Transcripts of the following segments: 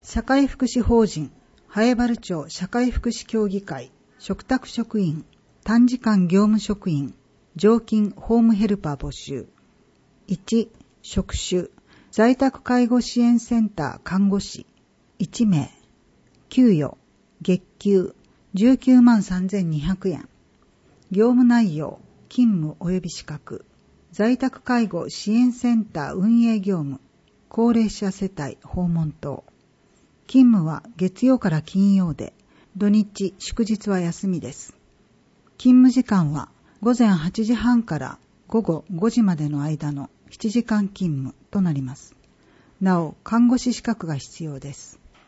社会福祉法人南風原町社会福祉協議会嘱託職員短時間業務職員常勤ホームヘルパー募集。1、職種在宅介護支援センター看護師1名。給与月給19万3200円。業務内容勤務及び資格在宅介護支援センター運営業務高齢者世帯訪問等。勤務は月曜から金曜で土日祝日は休みです。勤務時間は午前8時半から午後5時までの間の7時間勤務となります。なお、看護師資格が必要です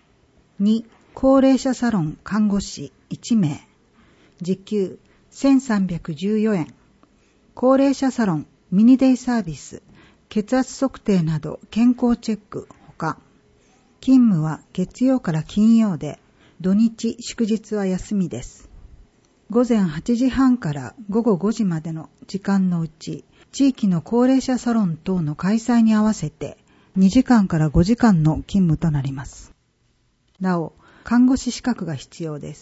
。2、高齢者サロン看護師1名。時給1314円。高齢者サロンミニデイサービス、血圧測定など健康チェックほか、勤務は月曜から金曜で土日祝日は休みです。午前8時半から午後5時までの時間のうち、地域の高齢者サロン等の開催に合わせて2時間から5時間の勤務となります。なお、看護師資格が必要です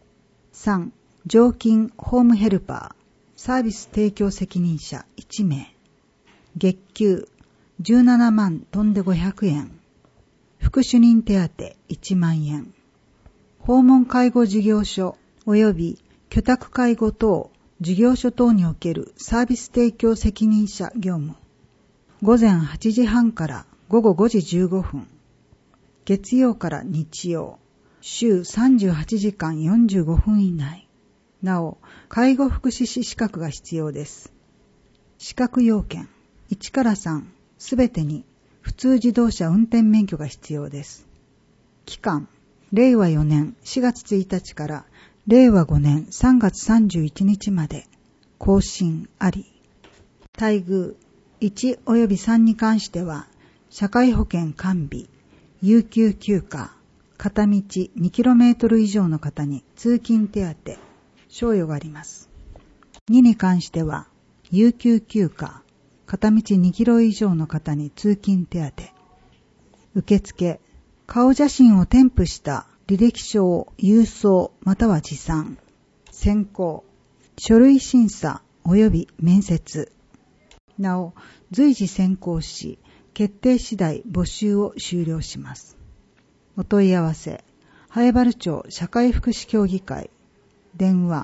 。3、常勤ホームヘルパー、サービス提供責任者1名。月給17万飛んで500円。副主任手当1万円。訪問介護事業所及び居宅介護等事業所等におけるサービス提供責任者業務。午前8時半から午後5時15分。月曜から日曜。週38時間45分以内。なお、介護福祉士資格が必要です。資格要件。1から3、すべてに普通自動車運転免許が必要です。期間、令和4年4月1日から令和5年3月31日まで更新あり。待遇、1及び3に関しては、社会保険完備、有給休暇、片道 2km 以上の方に通勤手当、賞与があります。2に関しては、有給休暇、片道2キロ以上の方に通勤手当。受付、顔写真を添付した履歴書を郵送または持参。選考、書類審査及び面接。なお、随時選考し、決定次第募集を終了します。お問い合わせ、南風原町社会福祉協議会。電話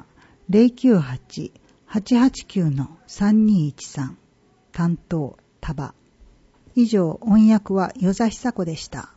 098-889-3213 担当、多場。以上、音訳は与座久子でした。